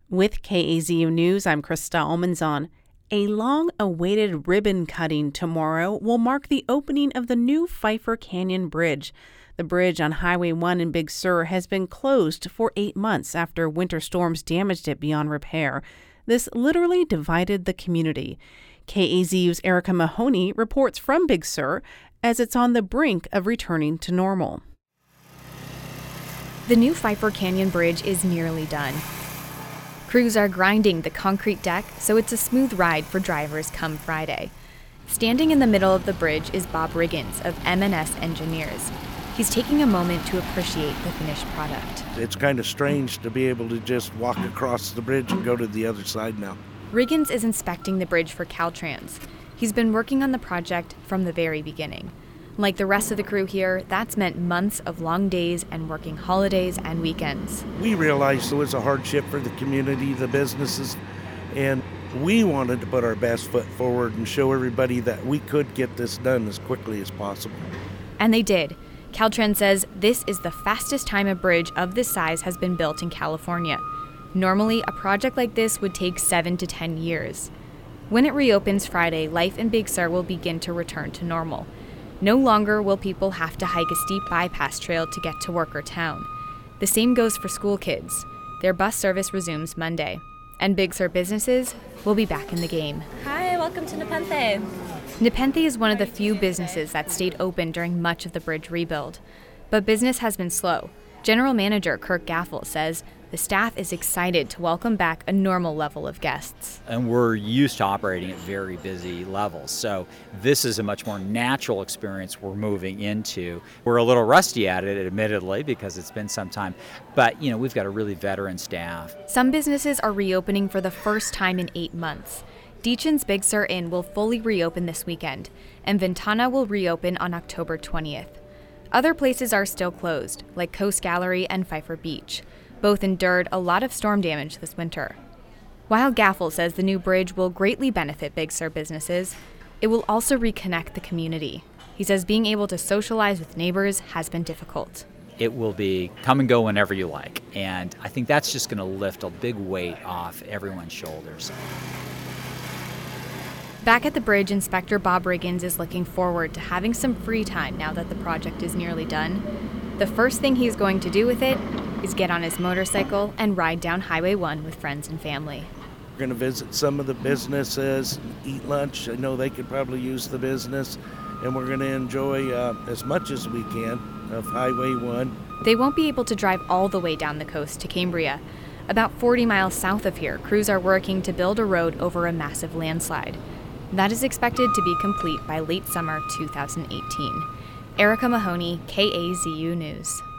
With KAZU News, I'm Krista Almanzon. A long-awaited ribbon cutting tomorrow will mark the opening of the new Pfeiffer Canyon Bridge. The bridge on Highway 1 in Big Sur has been closed for 8 months after winter storms damaged it beyond repair. This literally divided the community. KAZU's Erica Mahoney reports from Big Sur as it's on the brink of returning to normal. The new Pfeiffer Canyon Bridge is nearly done. Crews are grinding the concrete deck so it's a smooth ride for drivers come Friday. Standing in the middle of the bridge is Bob Riggins of M&S Engineers. He's taking a moment to appreciate the finished product. It's kind of strange to be able to just walk across the bridge and go to the other side now. Riggins is inspecting the bridge for Caltrans. He's been working on the project from the very beginning. Like the rest of the crew here, that's meant months of long days and working holidays and weekends. We realized it was a hardship for the community, the businesses, and we wanted to put our best foot forward and show everybody that we could get this done as quickly as possible. And they did. Caltrans says this is the fastest time a bridge of this size has been built in California. Normally, a project like this would take 7 to 10 years. When it reopens Friday, life in Big Sur will begin to return to normal. No longer will people have to hike a steep bypass trail to get to work or town. The same goes for school kids. Their bus service resumes Monday. And Big Sur businesses will be back in the game. Hi, welcome to Nepenthe. Nepenthe is one of the few businesses that stayed open during much of the bridge rebuild. But business has been slow. General Manager Kirk Gaffel says the staff is excited to welcome back a normal level of guests. And we're used to operating at very busy levels, so this is a much more natural experience we're moving into. We're a little rusty at it, admittedly, because it's been some time, but we've got a really veteran staff. Some businesses are reopening for the first time in 8 months. Deachin's Big Sur Inn will fully reopen this weekend, and Ventana will reopen on October 20th. Other places are still closed, like Coast Gallery and Pfeiffer Beach. Both endured a lot of storm damage this winter. While Gaffel says the new bridge will greatly benefit Big Sur businesses, it will also reconnect the community. He says being able to socialize with neighbors has been difficult. It will be come and go whenever you like, and I think that's just going to lift a big weight off everyone's shoulders. Back at the bridge, Inspector Bob Riggins is looking forward to having some free time now that the project is nearly done. The first thing he's going to do with it is get on his motorcycle and ride down Highway 1 with friends and family. We're going to visit some of the businesses, eat lunch. I know they could probably use the business, and we're going to enjoy as much as we can of Highway 1. They won't be able to drive all the way down the coast to Cambria. About 40 miles south of here, crews are working to build a road over a massive landslide. That is expected to be complete by late summer 2018. Erica Mahoney, KAZU News.